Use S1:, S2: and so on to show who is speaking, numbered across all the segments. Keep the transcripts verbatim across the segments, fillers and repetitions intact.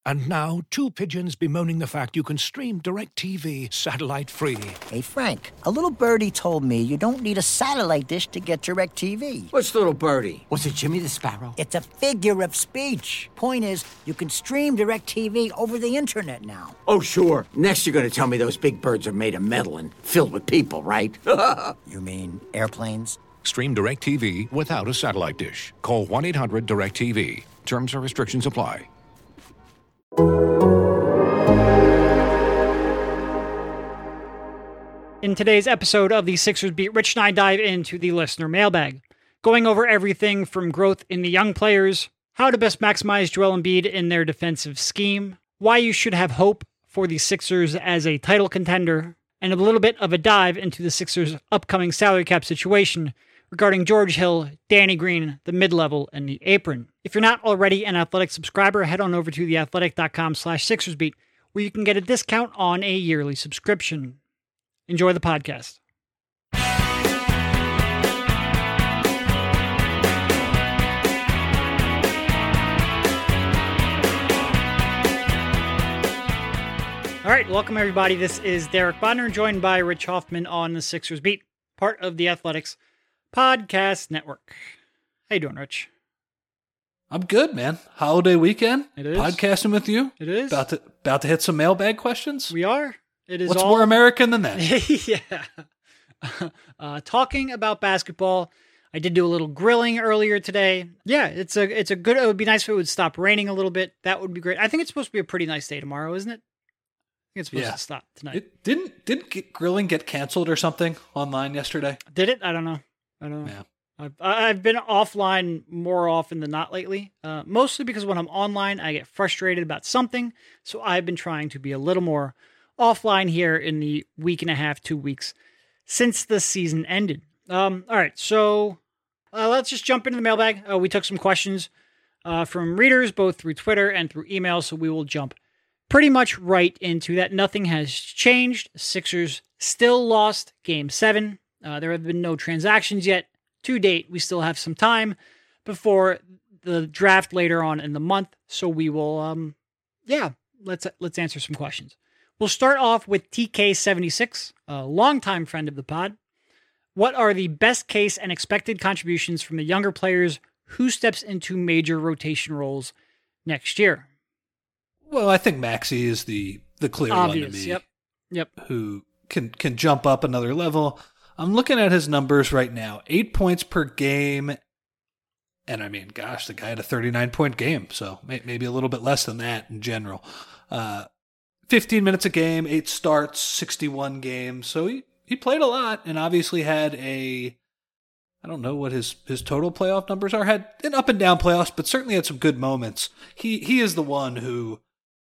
S1: And now, two pigeons bemoaning the fact you can stream DirecTV satellite-free.
S2: Hey, Frank, a little birdie told me you don't need a satellite dish to get DirecTV.
S3: What's little birdie? Was it Jimmy the Sparrow?
S2: It's a figure of speech. Point is, you can stream DirecTV over the internet now.
S3: Oh, sure. Next you're going to tell me those big birds are made of metal and filled with people, right?
S2: You mean airplanes?
S1: Stream DirecTV without a satellite dish. Call one eight hundred direct T V. Terms and restrictions apply.
S4: In today's episode of the Sixers Beat, Rich and I dive into the listener mailbag, going over everything from growth in the young players, how to best maximize Joel Embiid in their defensive scheme, why you should have hope for the Sixers as a title contender, and a little bit of a dive into the Sixers' upcoming salary cap situation regarding George Hill, Danny Green, the mid-level, and the apron. If you're not already an Athletic subscriber, head on over to theathletic.com slash SixersBeat, where you can get a discount on a yearly subscription. Enjoy the podcast. All right, welcome everybody. This is Derek Bodner, joined by Rich Hoffman on the Sixers Beat, part of the Athletics Podcast Network. How you doing, Rich?
S5: I'm good, man. Holiday weekend.
S4: It is.
S5: Podcasting with you.
S4: It is.
S5: About to about to hit some mailbag questions.
S4: We are. It is
S5: What's
S4: all...
S5: more American than that?
S4: yeah. Uh, talking about basketball. I did do a little grilling earlier today. Yeah, it's a it's a good. It would be nice if it would stop raining a little bit. That would be great. I think it's supposed to be a pretty nice day tomorrow, isn't it? I think it's supposed
S5: yeah.
S4: to stop tonight.
S5: It didn't didn't get, grilling get canceled or something online yesterday?
S4: Did it? I don't know. I don't know.
S5: Yeah.
S4: I've, I've been offline more often than not lately, uh, mostly because when I'm online, I get frustrated about something. So I've been trying to be a little more offline here in the week and a half, two weeks since the season ended. Um, all right, so uh, let's just jump into the mailbag. Uh, we took some questions uh, from readers, both through Twitter and through email, so we will jump pretty much right into that. Nothing has changed. Sixers still lost Game seven. Uh, there have been no transactions yet. To date, we still have some time before the draft later on in the month, so we will, um, yeah, let's let's answer some questions. We'll start off with T K seventy-six, a longtime friend of the pod. What are the best case and expected contributions from the younger players who steps into major rotation roles next year?
S5: Well, I think Maxey is the the clear
S4: Obvious,
S5: one to me.
S4: Yep. Yep.
S5: Who can can jump up another level. I'm looking at his numbers right now. Eight points per game. And I mean, gosh, the guy had a thirty-nine point game. So maybe a little bit less than that in general. Uh, fifteen minutes a game, eight starts, sixty-one games. So he, he played a lot and obviously had a, I don't know what his, his total playoff numbers are. Had an up and down playoffs, but certainly had some good moments. He, he is the one who,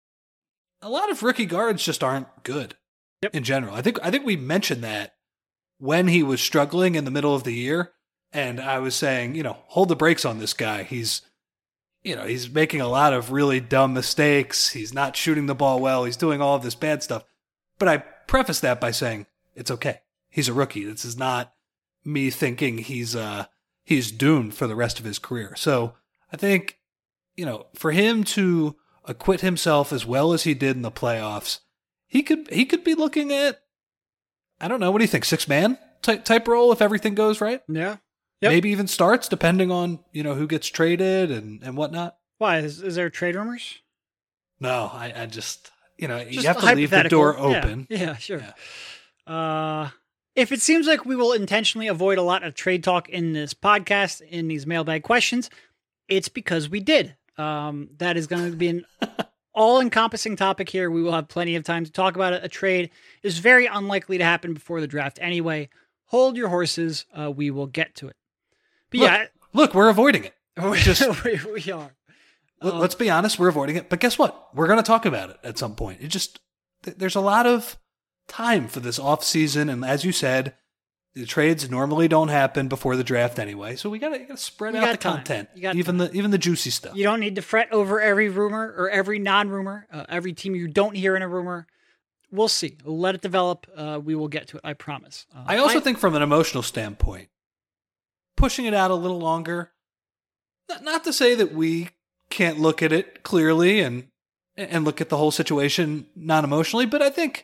S5: a lot of rookie guards just aren't good
S4: yep.
S5: in general. I think, I think we mentioned that when he was struggling in the middle of the year, and I was saying, you know, hold the brakes on this guy. He's, you know, he's making a lot of really dumb mistakes. He's not shooting the ball well. He's doing all of this bad stuff. But I preface that by saying, it's okay. He's a rookie. This is not me thinking he's uh he's doomed for the rest of his career. So I think, you know, for him to acquit himself as well as he did in the playoffs, he could he could be looking at, I don't know. What do you think? Six man type type role if everything goes right?
S4: Yeah. Yep.
S5: Maybe even starts depending on, you know, who gets traded and, and whatnot.
S4: Why? Is, is there trade rumors?
S5: No, I, I just, you know,
S4: Just
S5: you have to leave the door
S4: Yeah.
S5: open.
S4: Yeah, sure.
S5: Yeah.
S4: Uh, if it seems like we will intentionally avoid a lot of trade talk in this podcast, in these mailbag questions, it's because we did. Um, that is going to be an all-encompassing topic here. We will have plenty of time to talk about it. A trade is very unlikely to happen before the draft anyway. Hold your horses. Uh, we will get to it. But
S5: look,
S4: yeah,
S5: look, we're avoiding it.
S4: we,
S5: Just
S4: we, we are. Um,
S5: let's be honest, we're avoiding it. But guess what? We're going to talk about it at some point. It just there's a lot of time for this off season, and as you said, the trades normally don't happen before the draft anyway. So we got to spread
S4: You
S5: out
S4: got
S5: the
S4: time.
S5: content,
S4: You got
S5: even
S4: time.
S5: the even the juicy stuff.
S4: You don't need to fret over every rumor or every non-rumor, uh, every team you don't hear in a rumor. We'll see. We'll let it develop. Uh, we will get to it. I promise. Uh,
S5: I also I, think from an emotional standpoint, pushing it out a little longer, not, not to say that we can't look at it clearly and and look at the whole situation non-emotionally, but I think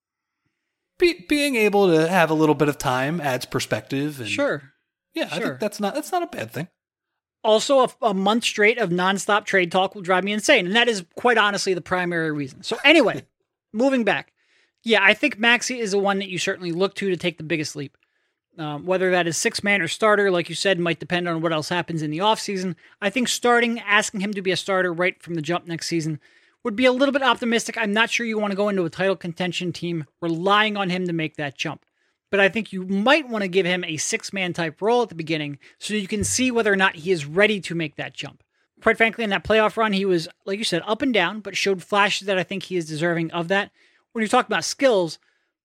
S5: be, being able to have a little bit of time adds perspective. And
S4: Sure.
S5: Yeah,
S4: sure.
S5: I think that's not that's not a bad thing.
S4: Also, a, a month straight of nonstop trade talk will drive me insane. And that is quite honestly the primary reason. So anyway, moving back. Yeah, I think Maxey is the one that you certainly look to to take the biggest leap. Um, whether that is six-man or starter, like you said, might depend on what else happens in the offseason. I think starting, asking him to be a starter right from the jump next season would be a little bit optimistic. I'm not sure you want to go into a title contention team relying on him to make that jump. But I think you might want to give him a six-man type role at the beginning so you can see whether or not he is ready to make that jump. Quite frankly, in that playoff run, he was, like you said, up and down, but showed flashes that I think he is deserving of that. When you're talking about skills,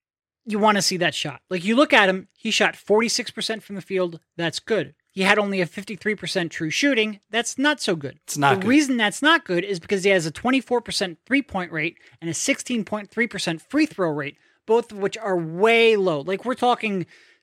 S4: you want to see that shot. Like, you look at him, he shot forty-six percent from the field. That's good. He had only a fifty-three percent true shooting. That's not so good.
S5: It's not
S4: the
S5: good.
S4: reason that's not good is because he has a twenty-four percent three-point rate and a sixteen point three percent free throw rate, both of which are way low. Like, we're talking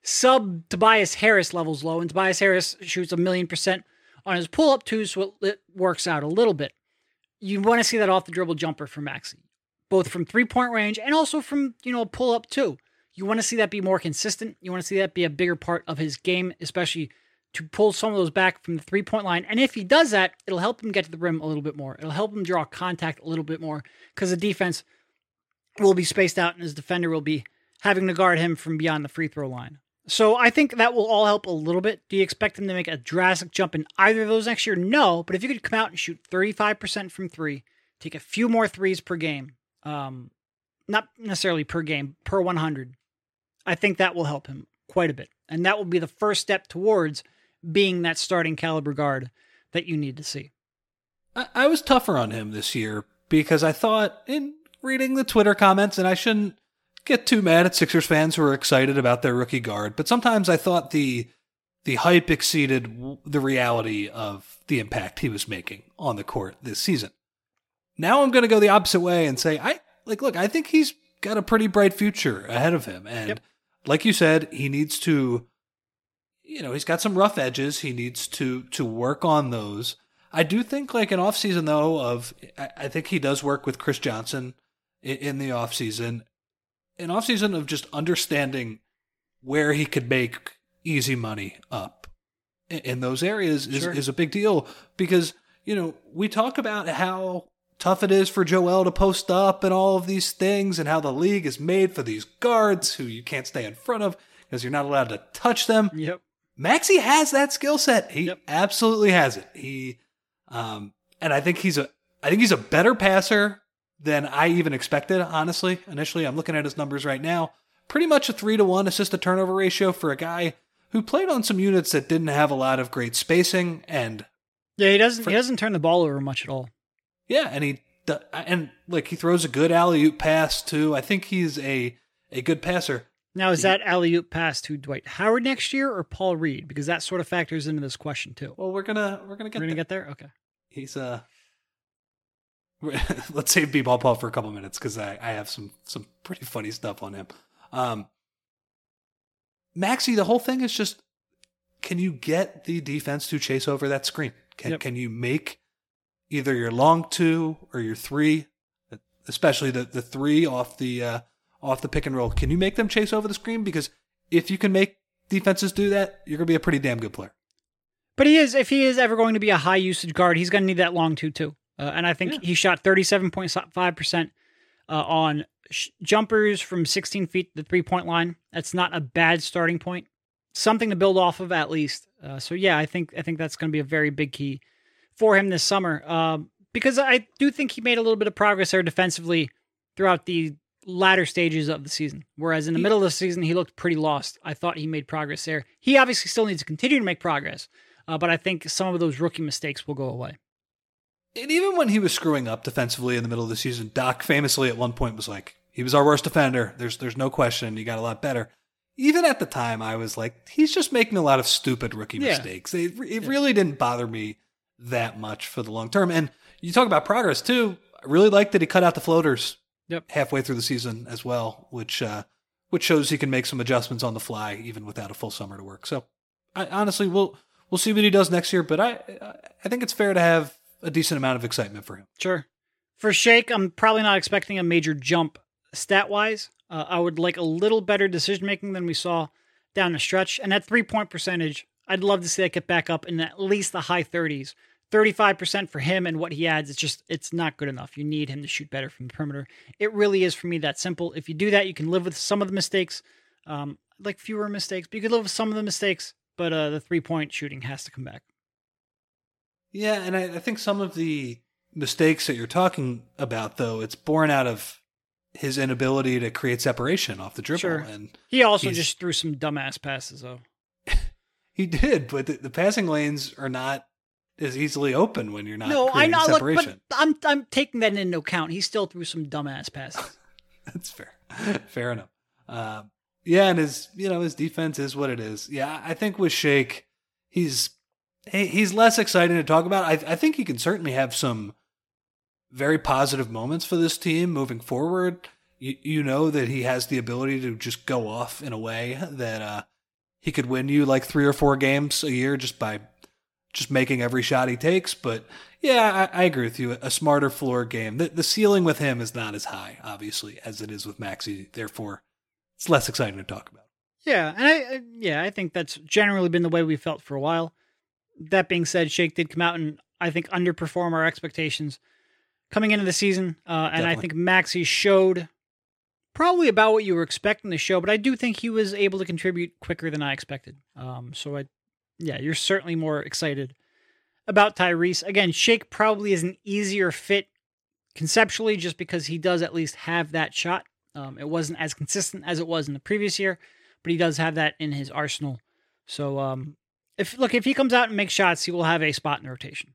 S4: sub Tobias Harris levels low, and Tobias Harris shoots a million percent on his pull-up too, so it works out a little bit. You want to see that off the dribble jumper for Maxey, both from three-point range and also from, you know, a pull-up too. You want to see that be more consistent. You want to see that be a bigger part of his game, especially to pull some of those back from the three-point line. And if he does that, it'll help him get to the rim a little bit more. It'll help him draw contact a little bit more because the defense will be spaced out and his defender will be having to guard him from beyond the free throw line. So I think that will all help a little bit. Do you expect him to make a drastic jump in either of those next year? No, but if you could come out and shoot thirty-five percent from three, take a few more threes per game, um, not necessarily per game, per one hundred, I think that will help him quite a bit. And that will be the first step towards being that starting caliber guard that you need to see.
S5: I, I was tougher on him this year because I thought in reading the Twitter comments, and I shouldn't get too mad at Sixers fans who are excited about their rookie guard, but sometimes I thought the the hype exceeded the reality of the impact he was making on the court this season. Now I'm going to go the opposite way and say, I like, look, I think he's got a pretty bright future ahead of him. And yep. like you said, he needs to, you know, he's got some rough edges. He needs to to work on those. I do think like an offseason, though, of, I, I think he does work with Chris Johnson in, in the offseason. An offseason of just understanding where he could make easy money up in, in those areas is,
S4: sure.
S5: is a big deal because, you know, we talk about how tough it is for Joel to post up and all of these things and how the league is made for these guards who you can't stay in front of because you're not allowed to touch them.
S4: Yep.
S5: Maxey has that skill set. He
S4: yep.
S5: absolutely has it. He, um, and I think he's a, I think he's a better passer than I even expected, honestly. Initially, I'm looking at his numbers right now. Pretty much a three to one assist to turnover ratio for a guy who played on some units that didn't have a lot of great spacing. And
S4: yeah, he doesn't,
S5: for,
S4: he doesn't turn the ball over much at all.
S5: Yeah. And he, and like he throws a good alley-oop pass too. I think he's a, a good passer.
S4: Now, is that alley-oop pass to Dwight Howard next year or Paul Reed? Because that sort of factors into this question too.
S5: Well, we're gonna we're gonna get
S4: we're gonna
S5: there.
S4: get there. Okay.
S5: He's uh, let's save B-ball Paul for a couple minutes because I, I have some some pretty funny stuff on him. Um, Maxey, the whole thing is just, can you get the defense to chase over that screen? Can
S4: yep.
S5: can you make either your long two or your three, especially the the three off the uh, off the pick and roll? Can you make them chase over the screen? Because if you can make defenses do that, you're going to be a pretty damn good player.
S4: But he is, if he is ever going to be a high usage guard, he's going to need that long two too. Uh, and I think yeah. he shot thirty-seven point five percent uh, on sh- jumpers from sixteen feet to the three point line. That's not a bad starting point. Something to build off of at least. Uh, so yeah, I think I think that's going to be a very big key for him this summer. Um, because I do think he made a little bit of progress there defensively throughout the latter stages of the season. Whereas in the middle of the season, he looked pretty lost. I thought he made progress there. He obviously still needs to continue to make progress. Uh, but I think some of those rookie mistakes will go away.
S5: And even when he was screwing up defensively in the middle of the season, Doc famously at one point was like, he was our worst defender. There's there's no question. He got a lot better. Even at the time, I was like, he's just making a lot of stupid rookie
S4: yeah.
S5: mistakes. It, it
S4: yeah.
S5: really didn't bother me that much for the long term. And you talk about progress, too. I really like that he cut out the floaters
S4: yep.
S5: halfway through the season as well, which uh, which shows he can make some adjustments on the fly, even without a full summer to work. So, I, honestly, we'll we'll see what he does next year. But I I think it's fair to have a decent amount of excitement for him.
S4: Sure. For Shake, I'm probably not expecting a major jump stat-wise. Uh, I would like a little better decision-making than we saw down the stretch. And that three-point percentage, I'd love to see that get back up in at least the high thirties. thirty-five percent for him and what he adds, it's just, it's not good enough. You need him to shoot better from the perimeter. It really is, for me, that simple. If you do that, you can live with some of the mistakes, um, like fewer mistakes, but you can live with some of the mistakes, but uh, the three-point shooting has to come back.
S5: Yeah, and I, I think some of the mistakes that you're talking about, though, it's born out of his inability to create separation off the dribble.
S4: Sure.
S5: And
S4: he also just threw some dumbass passes, though.
S5: He did, but the, the passing lanes are not as easily open when you're not
S4: no, I
S5: creating
S4: know,
S5: separation.
S4: Look, but I'm I'm taking that into account. He still threw some dumbass passes.
S5: That's fair. Fair enough. Um, yeah, and his you know his defense is what it is. Yeah, I think with Shake, he's he, he's less exciting to talk about. I, I think he can certainly have some very positive moments for this team moving forward. You, you know that he has the ability to just go off in a way that uh, he could win you like three or four games a year just by just making every shot he takes. But yeah, I, I agree with you. A smarter floor game. The, the ceiling with him is not as high, obviously, as it is with Maxey. Therefore, it's less exciting to talk about.
S4: Yeah, and I, I yeah, I think that's generally been the way we felt for a while. That being said, Shake did come out and I think underperform our expectations coming into the season, uh, and
S5: Definitely.
S4: I think Maxey showed probably about what you were expecting to show, but I do think he was able to contribute quicker than I expected. Um, so I, yeah, you're certainly more excited about Tyrese. Again, Shake probably is an easier fit conceptually just because he does at least have that shot. Um, it wasn't as consistent as it was in the previous year, but he does have that in his arsenal. So, um, if look, if he comes out and makes shots, he will have a spot in the rotation.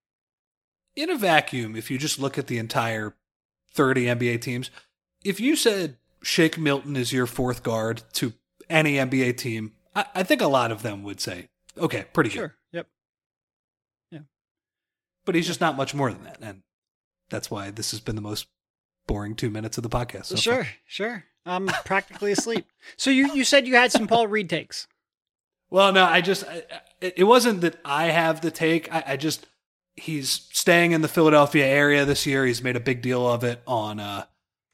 S5: In a vacuum, if you just look at the entire thirty N B A teams, if you said Shake Milton is your fourth guard to any N B A team, I, I think a lot of them would say, okay, pretty good.
S4: Sure. Yep. Yeah.
S5: But he's just not much more than that. And that's why this has been the most boring two minutes of the podcast. So
S4: sure.
S5: far.
S4: Sure. I'm practically asleep. So you, you said you had some Paul Reed takes.
S5: Well, no, I just, I, it wasn't that I have the take. I, I just, he's staying in the Philadelphia area this year. He's made a big deal of it on, uh,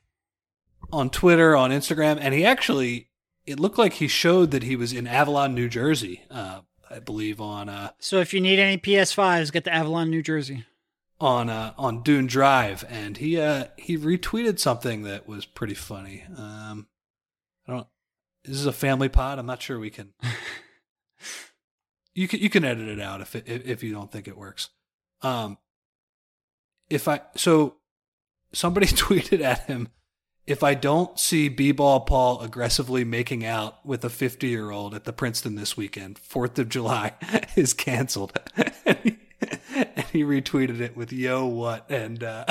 S5: on Twitter, on Instagram. And he actually, it looked like he showed that he was in Avalon, New Jersey, uh, I believe on, uh,
S4: So if you need any P S fives, get to Avalon, New Jersey.
S5: on, uh, on Dune Drive. And he, uh, he retweeted something that was pretty funny. Um, I don't, this is a family pod. I'm not sure we can, you can, you can edit it out if it, if you don't think it works. Um, if I, so somebody tweeted at him, if I don't see B-Ball Paul aggressively making out with a fifty year old at the Princeton this weekend, fourth of July is canceled. and, he, and he retweeted it with, yo, what? And, uh,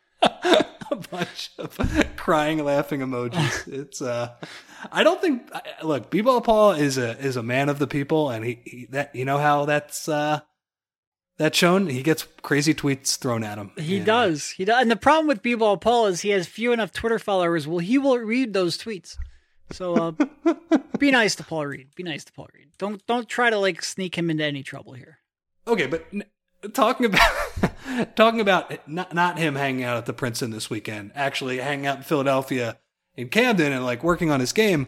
S5: a bunch of crying, laughing emojis. It's, uh, I don't think, look, B-Ball Paul is a, is a man of the people. And he, he that, you know how that's, uh, That's shown. He gets crazy tweets thrown at him.
S4: He
S5: and,
S4: does. He does. And the problem with B-Ball Paul is he has few enough Twitter followers. Well, he will read those tweets. So uh, be nice to Paul Reed. Be nice to Paul Reed. Don't don't try to like sneak him into any trouble here.
S5: Okay, but n- talking about talking about not not him hanging out at the Princeton this weekend, actually hanging out in Philadelphia in Camden and like working on his game.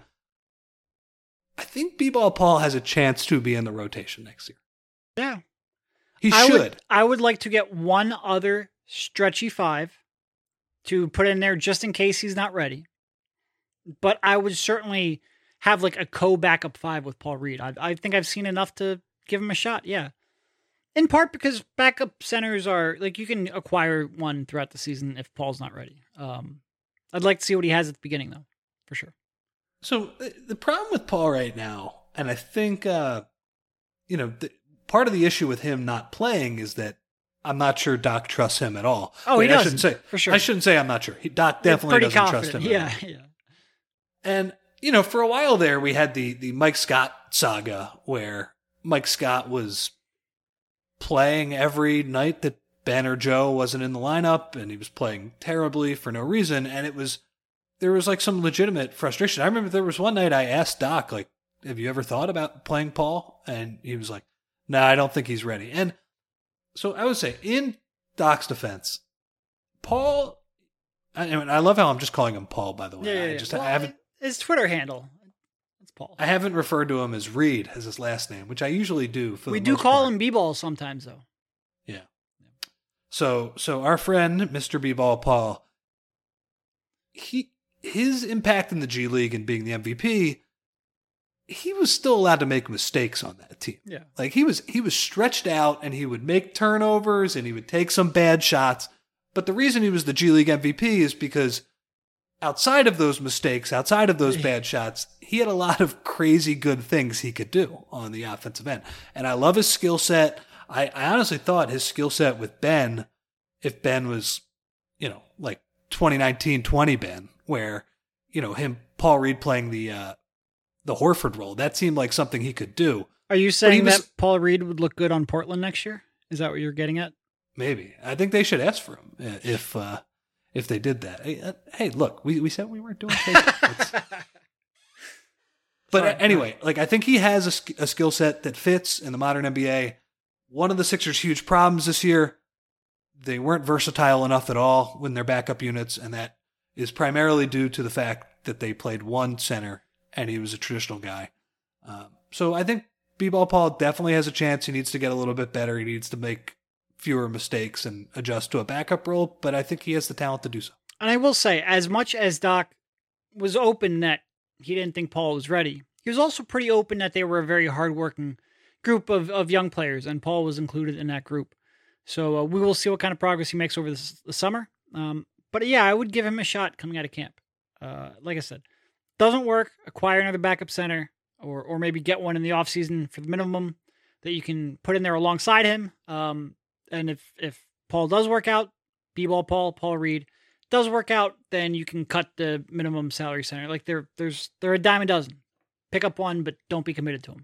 S5: I think B-Ball Paul has a chance to be in the rotation next year.
S4: Yeah.
S5: He
S4: I
S5: should.
S4: Would, I would like to get one other stretchy five to put in there just in case he's not ready. But I would certainly have like a co-backup five with Paul Reed. I, I think I've seen enough to give him a shot. Yeah. In part because backup centers are like you can acquire one throughout the season if Paul's not ready. Um, I'd like to see what he has at the beginning though, for sure.
S5: So the problem with Paul right now, and I think, uh, you know, the, part of the issue with him not playing is that I'm not sure Doc trusts him at all.
S4: Oh,
S5: Wait,
S4: he doesn't,
S5: I shouldn't say
S4: for sure.
S5: I shouldn't say I'm not sure. He, Doc definitely
S4: pretty
S5: doesn't
S4: confident.
S5: trust him.
S4: Yeah,
S5: at all.
S4: yeah.
S5: And you know, for a while there, we had the the Mike Scott saga where Mike Scott was playing every night that Banner Joe wasn't in the lineup, and he was playing terribly for no reason, and it was there was like some legitimate frustration. I remember there was one night I asked Doc, like, "Have you ever thought about playing Paul?" And he was like, "No, nah, I don't think he's ready." And so I would say, in Doc's defense, Paul, I, I mean, I love how I'm just calling him Paul, by the way.
S4: Yeah, yeah,
S5: I
S4: yeah.
S5: just
S4: Well,
S5: I haven't
S4: his Twitter handle. It's Paul.
S5: I haven't referred to him as Reed as his last name, which I usually do. For
S4: we
S5: the
S4: do
S5: most
S4: call
S5: part.
S4: him B-Ball sometimes, though.
S5: Yeah. So so our friend Mister B-Ball Paul, he his impact in the G League and being the M V P, he was still allowed to make mistakes on that team.
S4: Yeah.
S5: Like he was he was stretched out and he would make turnovers and he would take some bad shots. But the reason he was the G League M V P is because outside of those mistakes, outside of those bad shots, he had a lot of crazy good things he could do on the offensive end. And I love his skill set. I, I honestly thought his skill set with Ben, if Ben was, you know, like twenty nineteen twenty Ben, where, you know, him, Paul Reed playing the uh, the Horford role, that seemed like something he could do.
S4: Are you saying
S5: was-
S4: that Paul Reed would look good on Portland next year? Is that what you're getting at?
S5: Maybe. I think they should ask for him uh, if uh, if they did that. Hey, uh, hey, look, we, we said we weren't doing it. But
S4: Sorry.
S5: uh, anyway, like I think he has a, sk- a skill set that fits in the modern N B A. One of the Sixers' huge problems this year, they weren't versatile enough at all when they're backup units, and that is primarily due to the fact that they played one center, and he was a traditional guy. Um, so I think B-Ball Paul definitely has a chance. He needs to get a little bit better. He needs to make fewer mistakes and adjust to a backup role, but I think he has the talent to do so.
S4: And I will say, as much as Doc was open that he didn't think Paul was ready, he was also pretty open that they were a very hardworking group of, of young players, and Paul was included in that group. So uh, we will see what kind of progress he makes over this, the summer. Um, but yeah, I would give him a shot coming out of camp. Uh, like I said, doesn't work, acquire another backup center, or or maybe get one in the offseason for the minimum that you can put in there alongside him. Um, and if, if Paul does work out, B-Ball Paul, Paul Reed, does work out, then you can cut the minimum salary center. Like there, there's they're a dime a dozen. Pick up one, but don't be committed to them.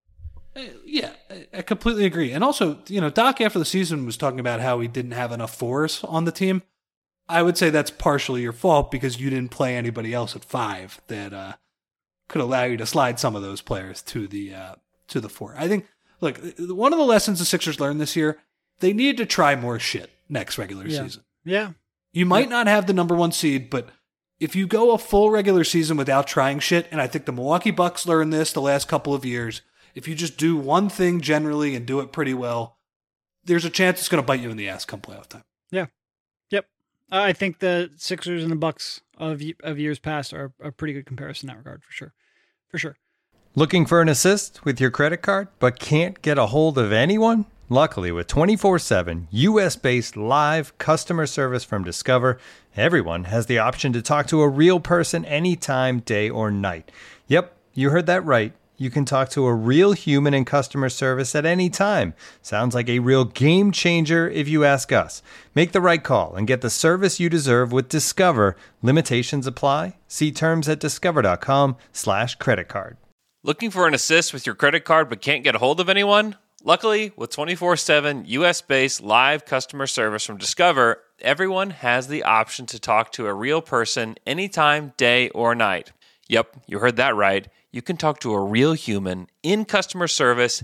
S5: Uh, yeah, I- I completely agree. And also, you know, Doc after the season was talking about how he didn't have enough fours on the team. I would say that's partially your fault because you didn't play anybody else at five that uh, could allow you to slide some of those players to the uh, to the four. I think, look, one of the lessons the Sixers learned this year, they need to try more shit next regular
S4: Yeah.
S5: season.
S4: Yeah.
S5: You might not have the number one seed, but if you go a full regular season without trying shit, and I think the Milwaukee Bucks learned this the last couple of years, if you just do one thing generally and do it pretty well, there's a chance it's going to bite you in the ass come playoff time.
S4: Yeah. Yep. Uh, I think the Sixers and the Bucks of y- of years past are a pretty good comparison in that regard, for sure. For sure.
S6: Looking for an assist with your credit card, but can't get a hold of anyone? Luckily, with twenty-four seven U S-based live customer service from Discover, everyone has the option to talk to a real person anytime, day or night. Yep, you heard that right. You can talk to a real human in customer service at any time. Sounds like a real game changer if you ask us. Make the right call and get the service you deserve with Discover. Limitations apply. See terms at discover.com slash credit card.
S7: Looking for an assist with your credit card but can't get a hold of anyone? Luckily, with twenty-four seven U S-based live customer service from Discover, everyone has the option to talk to a real person anytime, day or night. Yep, you heard that right. You can talk to a real human in customer service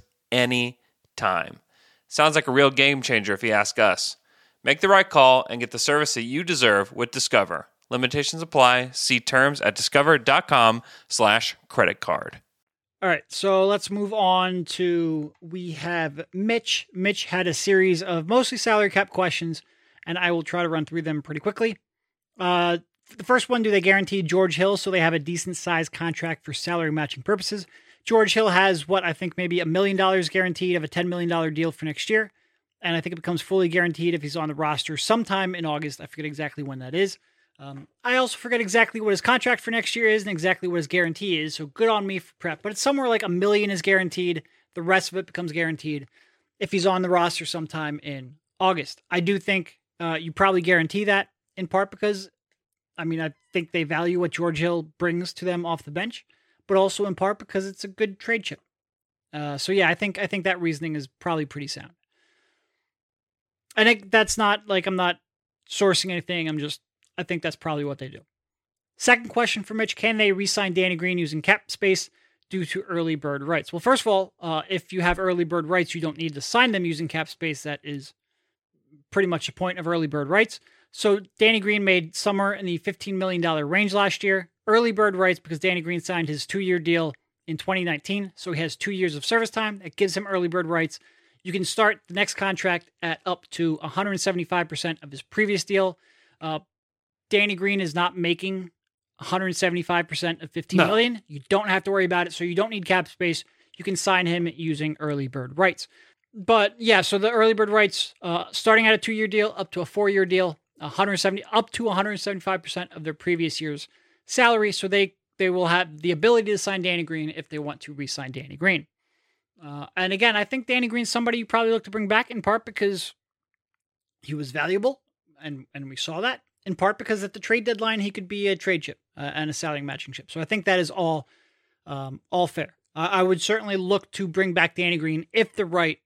S7: anytime. Sounds like a real game changer if you ask us. Make the right call and get the service that you deserve with Discover. Limitations apply. See terms at discover.com slash credit card.
S4: All right, so let's move on to, we have Mitch. Mitch had a series of mostly salary cap questions, and I will try to run through them pretty quickly. Uh, the first one, do they guarantee George Hill so they have a decent sized contract for salary matching purposes? George Hill has what I think maybe a million dollars guaranteed of a ten million dollars deal for next year, and I think it becomes fully guaranteed if he's on the roster sometime in August. I forget exactly when that is. Um, I also forget exactly what his contract for next year is and exactly what his guarantee is, so good on me for prep. But it's somewhere like a million is guaranteed. The rest of it becomes guaranteed if he's on the roster sometime in August. I do think uh, you probably guarantee that in part because, I mean, I think they value what George Hill brings to them off the bench, but also in part because it's a good trade chip. Uh, so yeah, I think I think that reasoning is probably pretty sound. I think that's not like I'm not sourcing anything. I'm just I think that's probably what they do. Second question for Mitch, can they re-sign Danny Green using cap space due to early bird rights? Well, first of all, uh, if you have early bird rights, you don't need to sign them using cap space. That is pretty much the point of early bird rights. So Danny Green made somewhere in the fifteen million dollars range last year. Early bird rights because Danny Green signed his two-year deal in twenty nineteen, so he has two years of service time. It gives him early bird rights. You can start the next contract at up to one hundred seventy-five percent of his previous deal. Uh, Danny Green is not making one hundred seventy-five percent of fifteen
S5: No.
S4: million dollars. You don't have to worry about it, so you don't need cap space. You can sign him using early bird rights. But yeah, so the early bird rights, uh, starting at a two-year deal up to a four-year deal, one hundred seventy up to one hundred seventy-five percent of their previous year's salary. So they they will have the ability to sign Danny Green if they want to re-sign Danny Green. Uh, and again, I think Danny Green's somebody you probably look to bring back in part because he was valuable, and and we saw that. In part because at the trade deadline he could be a trade chip uh, and a salary matching chip. So I think that is all um, all fair. Uh, I would certainly look to bring back Danny Green if the right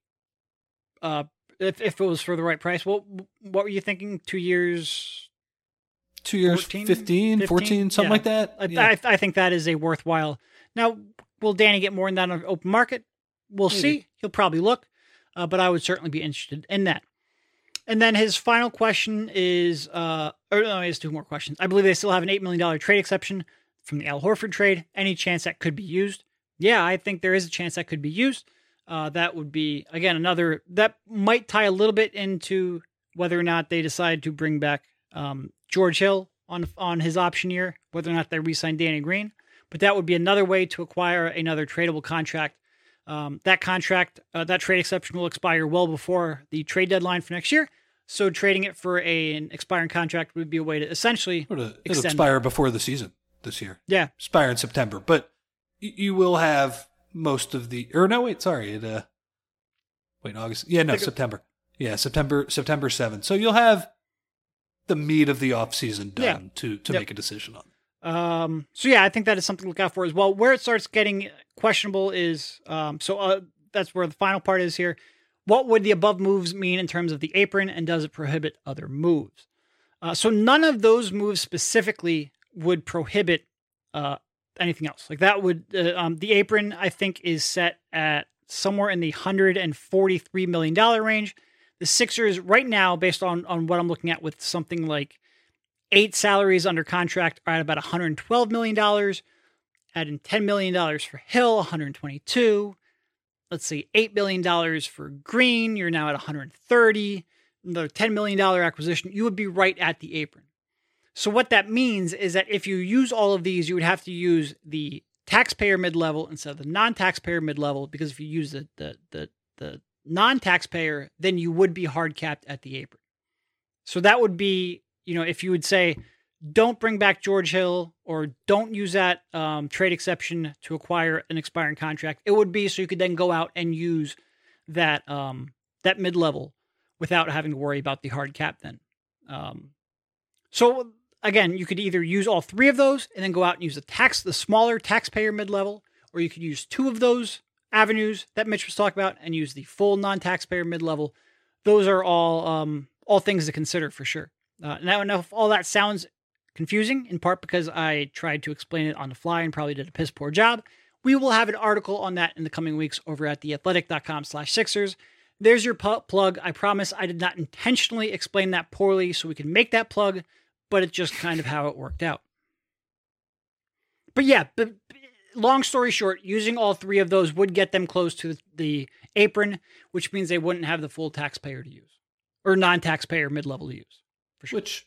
S4: uh, if if it was for the right price. What what were you thinking? Two years.
S5: Two years,
S4: fourteen,
S5: fifteen, fourteen, something
S4: Yeah.
S5: like that.
S4: I,
S5: Yeah.
S4: I, I think that is a worthwhile. Now, will Danny get more than that on the open market? We'll
S5: Maybe.
S4: see. He'll probably look, uh, but I would certainly be interested in that. And then his final question is, uh, or no, he has two more questions. I believe they still have an eight million dollars trade exception from the Al Horford trade. Any chance that could be used? Yeah, I think there is a chance that could be used. Uh, that would be, again, another, that might tie a little bit into whether or not they decide to bring back um, George Hill on on his option year, whether or not they re-sign Danny Green. But that would be another way to acquire another tradable contract. Um, that contract, uh, that trade exception will expire well before the trade deadline for next year. So trading it for a, an expiring contract would be a way to essentially
S5: It'll, it'll
S4: extend
S5: expire before the season this year.
S4: Yeah.
S5: Expire in September. But y- you will have most of the, or no, wait, sorry. It, uh, wait, August. Yeah, no,
S4: Think of-
S5: September. Yeah, September, September seventh. So you'll have the meat of the offseason done
S4: Yeah.
S5: to, to
S4: Yep.
S5: make a decision on.
S4: Um, so yeah, I think that is something to look out for as well. Where it starts getting questionable is, um, so uh, that's where the final part is here. What would the above moves mean in terms of the apron, and does it prohibit other moves? Uh, so none of those moves specifically would prohibit uh, anything else. Like that would, uh, um, the apron, I think, is set at somewhere in the one hundred forty-three million dollars range. The Sixers right now, based on, on what I'm looking at with something like eight salaries under contract, are at about one hundred twelve million dollars. Adding ten million dollars for Hill, one hundred twenty-two. Let's see, eight million dollars for Green. You're now at one hundred thirty. Another ten million dollars acquisition. You would be right at the apron. So what that means is that if you use all of these, you would have to use the taxpayer mid-level instead of the non-taxpayer mid-level, because if you use the the the, the non-taxpayer, then you would be hard capped at the apron. So that would be, you know, if you would say, don't bring back George Hill or don't use that um, trade exception to acquire an expiring contract, it would be so you could then go out and use that um, that mid-level without having to worry about the hard cap then. Um, so again, you could either use all three of those and then go out and use the tax, the smaller taxpayer mid-level, or you could use two of those avenues that Mitch was talking about and use the full non-taxpayer mid-level. Those are all um, all things to consider for sure. Uh, now, now, if all that sounds confusing, in part because I tried to explain it on the fly and probably did a piss poor job, we will have an article on that in the coming weeks over at theathletic.com slash Sixers. There's your pu- plug. I promise I did not intentionally explain that poorly so we can make that plug, but it's just kind of how it worked out. But yeah, but long story short, using all three of those would get them close to the apron, which means they wouldn't have the full taxpayer to use, or non-taxpayer mid-level to use. For sure.
S5: Which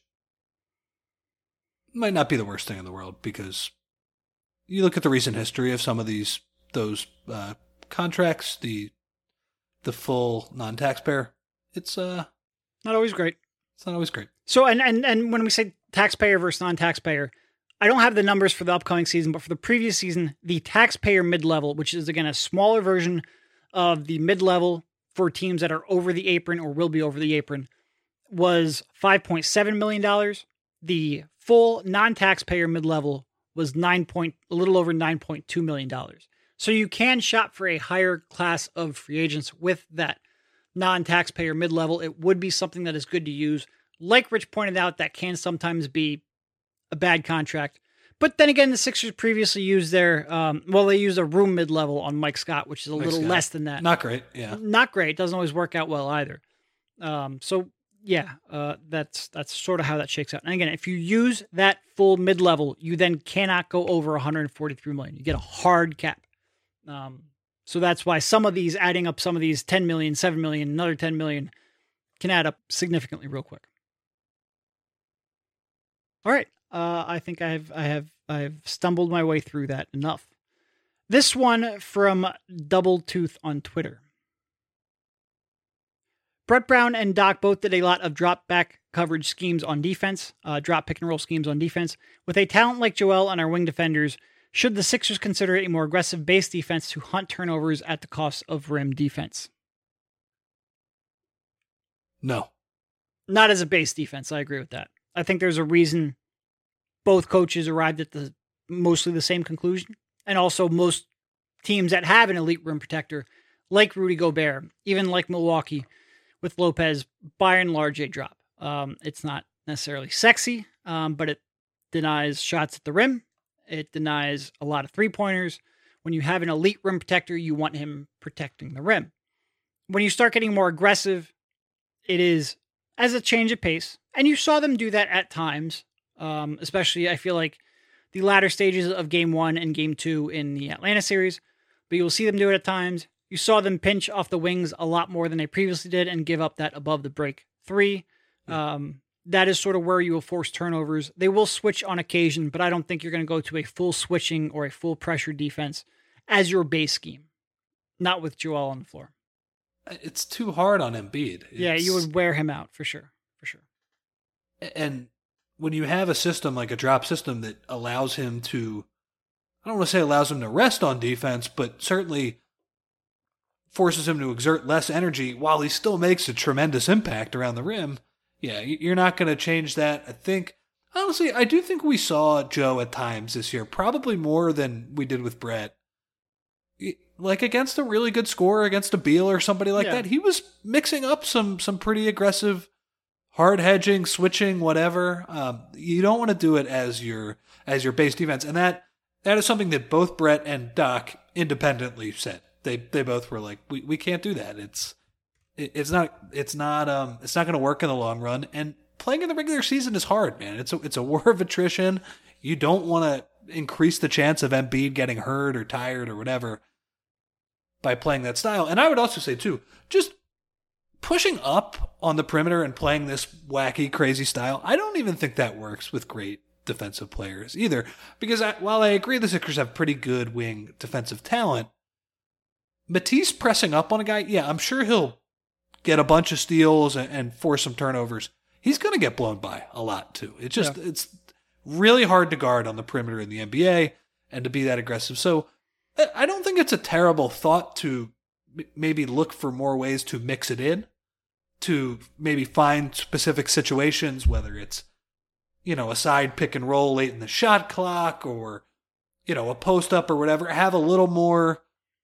S5: might not be the worst thing in the world, because you look at the recent history of some of these those uh, contracts, the the full non-taxpayer, it's uh
S4: Not always great.
S5: it's not always great.
S4: So, and, and, and when we say taxpayer versus non-taxpayer, I don't have the numbers for the upcoming season, but for the previous season, the taxpayer mid-level, which is again a smaller version of the mid-level for teams that are over the apron or will be over the apron, was five point seven million dollars. The full non-taxpayer mid-level was nine point, a little over nine point two million dollars. So you can shop for a higher class of free agents with that non-taxpayer mid-level. It would be something that is good to use. Like Rich pointed out, that can sometimes be a bad contract. But then again, the Sixers previously used their, um, well, they used a room mid-level on Mike Scott, which is a
S5: Mike
S4: little
S5: Scott.
S4: less than that.
S5: Not great, yeah.
S4: Not great. Doesn't always work out well either. Um, so yeah, uh, that's that's sort of how that shakes out. And again, if you use that full mid level, you then cannot go over one hundred forty-three million. You get a hard cap. Um, so that's why some of these, adding up some of these ten million, seven million, another ten million, can add up significantly real quick. All right, uh, I think I have I have I have stumbled my way through that enough. This one from Double Tooth on Twitter. Brett Brown and Doc both did a lot of drop back coverage schemes on defense, uh, drop pick and roll schemes on defense. With a talent like Joel on our wing defenders, should the Sixers consider a more aggressive base defense to hunt turnovers at the cost of rim defense?
S5: No.
S4: Not as a base defense, I agree with that. I think there's a reason both coaches arrived at the mostly the same conclusion. And also most teams that have an elite rim protector, like Rudy Gobert, even like Milwaukee, with Lopez, by and large, a drop. Um, it's not necessarily sexy, um, but it denies shots at the rim. It denies a lot of three-pointers. When you have an elite rim protector, you want him protecting the rim. When you start getting more aggressive, it is as a change of pace. And you saw them do that at times, um, especially, I feel like, the latter stages of game one and game two in the Atlanta series. But you'll see them do it at times. You saw them pinch off the wings a lot more than they previously did and give up that above the break three. Yeah. Um, that is sort of where you will force turnovers. They will switch on occasion, but I don't think you're going to go to a full switching or a full pressure defense as your base scheme. Not with Joel on the floor.
S5: It's too hard on Embiid. It's...
S4: Yeah, you would wear him out for sure. For sure.
S5: And when you have a system like a drop system that allows him to, I don't want to say allows him to rest on defense, but certainly forces him to exert less energy while he still makes a tremendous impact around the rim. Yeah, you're not going to change that. I think, honestly, I do think we saw Joe at times this year, probably more than we did with Brett. Like against a really good scorer, against a Beal or somebody like yeah. that, he was mixing up some some pretty aggressive, hard hedging, switching, whatever. Um, you don't want to do it as your as your base defense, and that that is something that both Brett and Doc independently said. They they both were like, we, we can't do that. It's it, it's not it's not um it's not going to work in the long run. And playing in the regular season is hard, man. It's a it's a war of attrition. You don't want to increase the chance of Embiid getting hurt or tired or whatever by playing that style. And I would also say too, just pushing up on the perimeter and playing this wacky, crazy style. I don't even think that works with great defensive players either. Because I, while I agree the Sixers have pretty good wing defensive talent, Matisse pressing up on a guy, yeah, I'm sure he'll get a bunch of steals and, and force some turnovers. He's going to get blown by a lot too. It's just, yeah. it's really hard to guard on the perimeter in the N B A and to be that aggressive. So I don't think it's a terrible thought to maybe look for more ways to mix it in, to maybe find specific situations, whether it's, you know, a side pick and roll late in the shot clock or, you know, a post up or whatever, have a little more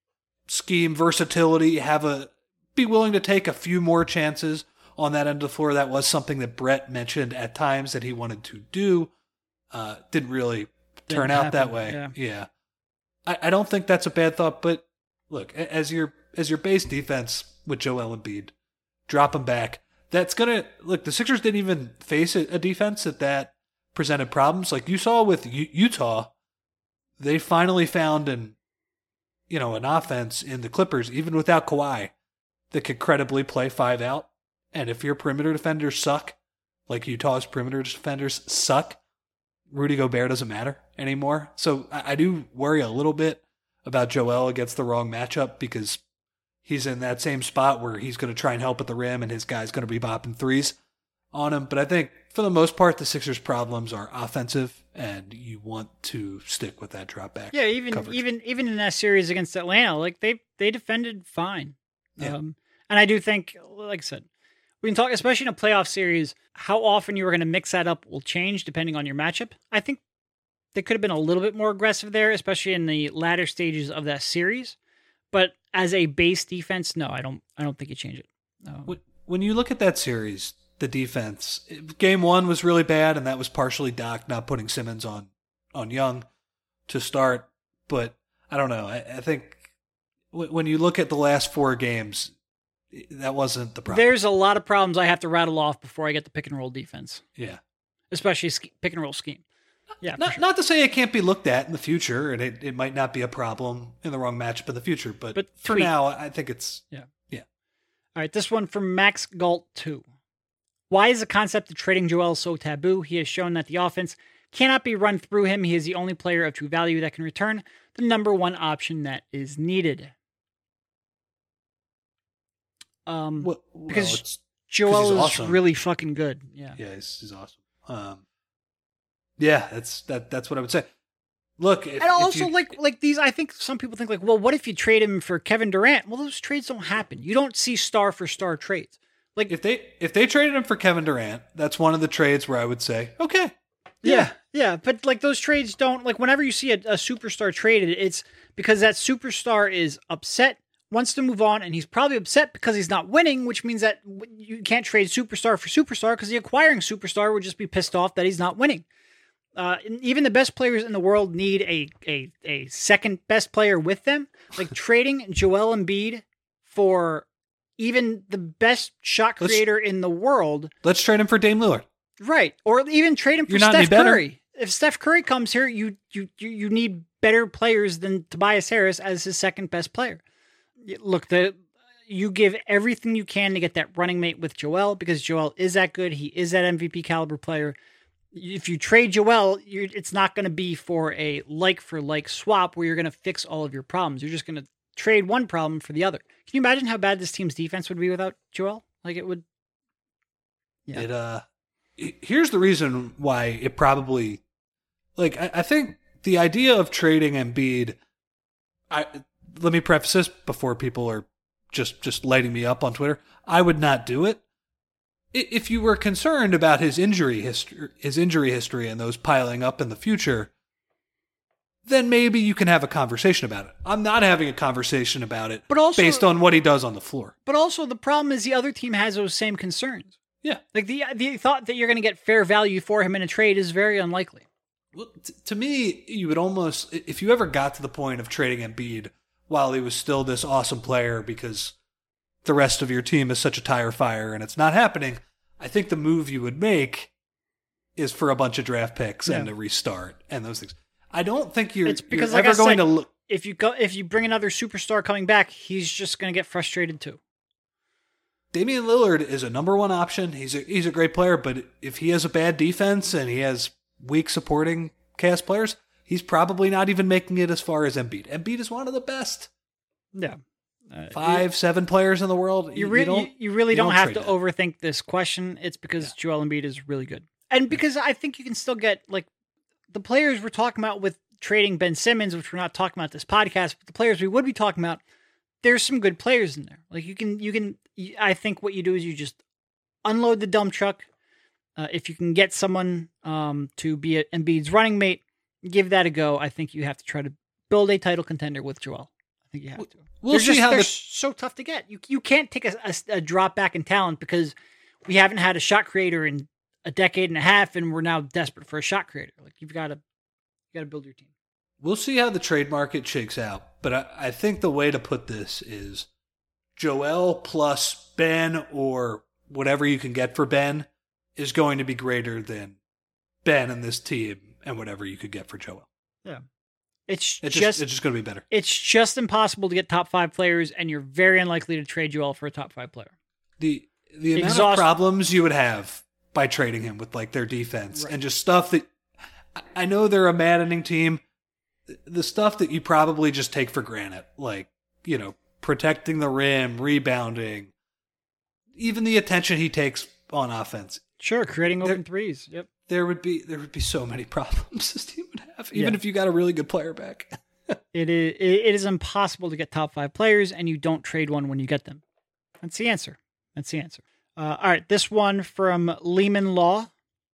S5: scheme versatility, have a be willing to take a few more chances on that end of the floor. That was something that Brett mentioned at times that he wanted to do. Uh, didn't really turn didn't out happen, that way. Yeah. yeah. I, I don't think that's a bad thought, but look, as your as your base defense with Joel Embiid, drop him back. That's gonna look. The Sixers didn't even face a, a defense that that presented problems. Like you saw with U- Utah, they finally found an you know, an offense in the Clippers, even without Kawhi, that could credibly play five out. And if your perimeter defenders suck, like Utah's perimeter defenders suck, Rudy Gobert doesn't matter anymore. So I, I do worry a little bit about Joel against the wrong matchup because he's in that same spot where he's going to try and help at the rim and his guy's going to be bopping threes on him. But I think for the most part, the Sixers' problems are offensive, and you want to stick with that drop back.
S4: Yeah, even
S5: coverage.
S4: even even in that series against Atlanta, like they they defended fine.
S5: Yeah.
S4: Um, and I do think, like I said, we can talk, especially in a playoff series, how often you are going to mix that up will change depending on your matchup. I think they could have been a little bit more aggressive there, especially in the latter stages of that series. But as a base defense, no, I don't. I don't think you change it. Um,
S5: when you look at that series, the defense, game one was really bad, and that was partially Doc not putting Simmons on on Young to start. But I don't know. I, I think w- when you look at the last four games, that wasn't the problem.
S4: There's a lot of problems I have to rattle off before I get the pick and roll defense,
S5: Yeah.
S4: especially sch- pick and roll scheme. Yeah, for
S5: Not,
S4: sure.
S5: not to say it can't be looked at in the future, and it, it might not be a problem in the wrong matchup in the future, but,
S4: But
S5: for
S4: tweet.
S5: now, I think it's
S4: Yeah.
S5: yeah.
S4: All right, this one from Max Galt two. Why is the concept of trading Joel so taboo? He has shown that the offense cannot be run through him. He is the only player of true value that can return the number one option that is needed. Um,
S5: Well, well,
S4: because
S5: it's,
S4: Joel
S5: he's
S4: is
S5: awesome.
S4: really fucking good. Yeah.
S5: yeah, he's, he's awesome. Um, yeah, that's that. That's what I would say. Look, if,
S4: And
S5: if
S4: also,
S5: you-
S4: like, like these, I think some people think like, well, what if you trade him for Kevin Durant? Well, those trades don't happen. You don't see star for star trades. Like,
S5: if they if they traded him for Kevin Durant, that's one of the trades where I would say, okay,
S4: yeah, yeah, but like those trades don't like. Whenever you see a, a superstar traded, it's because that superstar is upset, wants to move on, and he's probably upset because he's not winning, which means that w- you can't trade superstar for superstar because the acquiring superstar would just be pissed off that he's not winning. Uh, and even the best players in the world need a, a a second best player with them. Like trading Joel Embiid for even the best shot
S5: Let's-
S4: creator in the world,
S5: let's trade him for Dame Lillard.
S4: right? Or even trade him for
S5: You're not any
S4: Steph
S5: better.
S4: Curry. If Steph Curry comes here, you you you you need better players than Tobias Harris as his second best player. Y- Look, the you give everything you can to get that running mate with Joel because Joel is that good. He is that M V P caliber player. If you trade Joel, you're, it's not going to be for a like for like swap where you're going to fix all of your problems. You're just going to trade one problem for the other. Can you imagine how bad this team's defense would be without Joel? Like it would. Yeah.
S5: It uh, it- here's the reason why it probably, like, I, I think the idea of trading Embiid. I let me preface this before people are just just lighting me up on Twitter. I would not do it. I- If you were concerned about his injury history, his injury history, and those piling up in the future, then maybe you can have a conversation about it. I'm not having a conversation about it,
S4: But also-
S5: based on what he does on the floor.
S4: But also the problem is the other team has those same concerns.
S5: Yeah.
S4: Like the the thought that you're going to get fair value for him in a trade is very unlikely.
S5: Well, t- to me, you would almost, if you ever got to the point of trading Embiid while he was still this awesome player because the rest of your team is such a tire fire and it's not happening, I think the move you would make is for a bunch of draft picks and
S4: Yeah.
S5: a restart and those things. I don't think you're,
S4: It's because,
S5: you're
S4: like
S5: ever
S4: I
S5: going
S4: said,
S5: to look.
S4: If you go, if you bring another superstar coming back, he's just going to get frustrated too.
S5: Damian Lillard is a number one option. He's a, he's a great player, but if he has a bad defense and he has weak supporting cast players, he's probably not even making it as far as Embiid. Embiid is one of the best
S4: Yeah, uh,
S5: five, seven players in the world.
S4: You, re- you,
S5: don't-
S4: you really
S5: you
S4: don't,
S5: don't
S4: have
S5: trade
S4: to
S5: that.
S4: overthink this question. It's because Joel Embiid is really good, and because I think you can still get like the players we're talking about with trading Ben Simmons, which we're not talking about this podcast, but the players we would be talking about. There's some good players in there. Like you can, you can. I think what you do is you just unload the dump truck. Uh, if you can get someone um, to be a, Embiid's running mate, give that a go. I think you have to try to build a title contender with Joel. I think you have to.
S5: We'll
S4: they're
S5: see
S4: just,
S5: how
S4: they're
S5: the-
S4: so tough to get. You you can't take a, a, a drop back in talent because we haven't had a shot creator in a decade and a half, and we're now desperate for a shot creator. Like you've got to you got to build your team.
S5: We'll see how the trade market shakes out, but I, I think the way to put this is Joel plus Ben or whatever you can get for Ben is going to be greater than Ben and this team and whatever you could get for Joel.
S4: Yeah, it's
S5: It's
S4: just,
S5: just, it's just going to be better.
S4: it's just impossible to get top five players, and you're very unlikely to trade Joel for a top five player.
S5: The the amount
S4: Exhaust-
S5: of problems you would have by trading him with like their defense
S4: Right.
S5: and just stuff that I- I know they're a maddening team. The stuff that you probably just take for granted, like, you know, protecting the rim, rebounding, even the attention he takes on offense.
S4: Sure, creating open
S5: There-
S4: threes. Yep.
S5: There would be there would be so many problems this team would have, even
S4: Yeah.
S5: if you got a really good player back.
S4: It is it is impossible to get top five players, and you don't trade one when you get them. That's the answer. That's the answer. Uh, all right, this one from Lehman Law.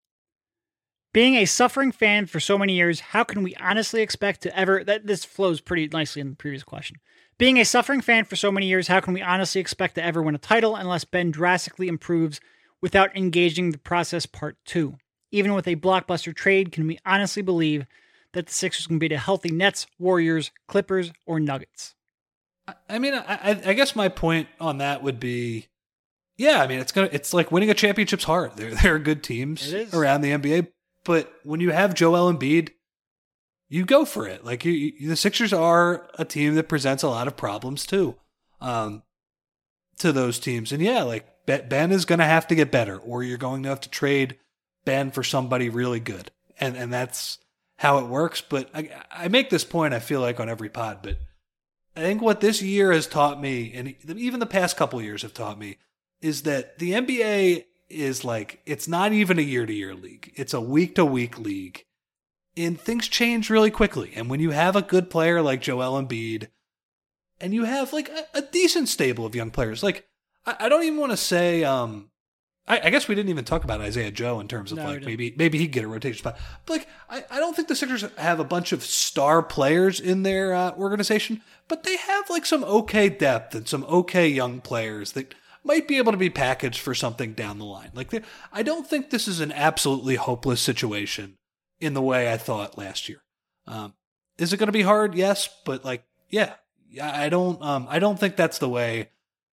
S4: Being a suffering fan for so many years, how can we honestly expect to ever... That This flows pretty nicely in the previous question. Being a suffering fan for so many years, how can we honestly expect to ever win a title unless Ben drastically improves without engaging the process part two? Even with a blockbuster trade, can we honestly believe that the Sixers can beat a healthy Nets, Warriors, Clippers, or Nuggets?
S5: I mean, I, I guess my point on that would be, yeah, I mean, it's gonna, it's like winning a championship's hard. There, there are good teams around the N B A, but when you have Joel Embiid, you go for it. Like you, you, the Sixers are a team that presents a lot of problems too, um, to those teams. And yeah, like Ben is going to have to get better, or you're going to have to trade Ben for somebody really good, and and that's how it works. But I, I make this point, I feel like, on every pod, but I think what this year has taught me, and even the past couple of years have taught me, is that the N B A is like, it's not even a year-to-year league. It's a week-to-week league. And things change really quickly. And when you have a good player like Joel Embiid, and you have like a, a decent stable of young players, like, I, I don't even want to say, um, I, I guess we didn't even talk about Isaiah Joe in terms of no, like maybe maybe he'd get a rotation spot. But like, I, I don't think the Sixers have a bunch of star players in their uh, organization, but they have like some okay depth and some okay young players that might be able to be packaged for something down the line. Like, I don't think this is an absolutely hopeless situation in the way I thought last year. Um, is it going to be hard? Yes, but like, yeah, I don't, um, I don't think that's the way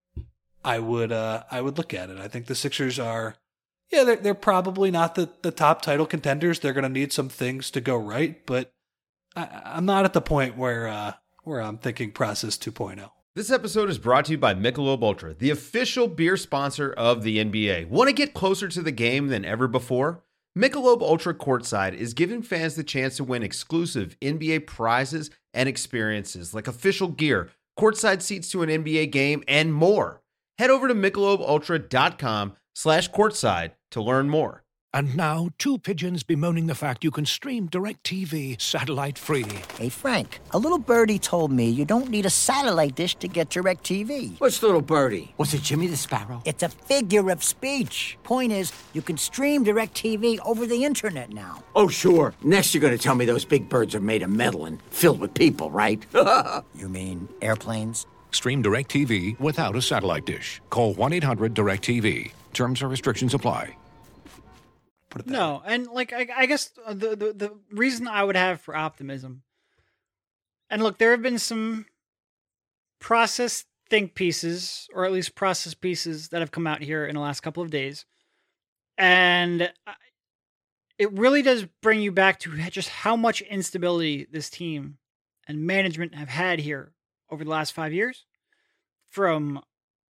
S5: I would, uh, I would look at it. I think the Sixers are, yeah, they're, they're probably not the, the top title contenders. They're going to need some things to go right, but I, I'm not at the point where, uh, where I'm thinking process two point oh.
S8: This episode is brought to you by Michelob Ultra, the official beer sponsor of the N B A. Want to get closer to the game than ever before? Michelob Ultra Courtside is giving fans the chance to win exclusive N B A prizes and experiences like official gear, courtside seats to an N B A game, and more. Head over to michelobultra.com slash courtside to learn more.
S1: And now, two pigeons bemoaning the fact you can stream DirecTV satellite-free.
S2: Hey, Frank, a little birdie told me you don't need a satellite dish to get DirecTV.
S3: What's little birdie? Was it Jimmy the Sparrow?
S2: It's a figure of speech. Point is, you can stream DirecTV over the internet now.
S3: Oh, sure. Next you're going to tell me those big birds are made of metal and filled with people, right?
S2: You mean airplanes?
S1: Stream DirecTV without a satellite dish. Call one eight hundred direct T V. Terms and restrictions apply.
S5: Put it that
S4: No,
S5: way.
S4: and like I, I guess the, the the reason I would have for optimism, and look, there have been some process think pieces, or at least process pieces that have come out here in the last couple of days, and it really does bring you back to just how much instability this team and management have had here over the last five years, from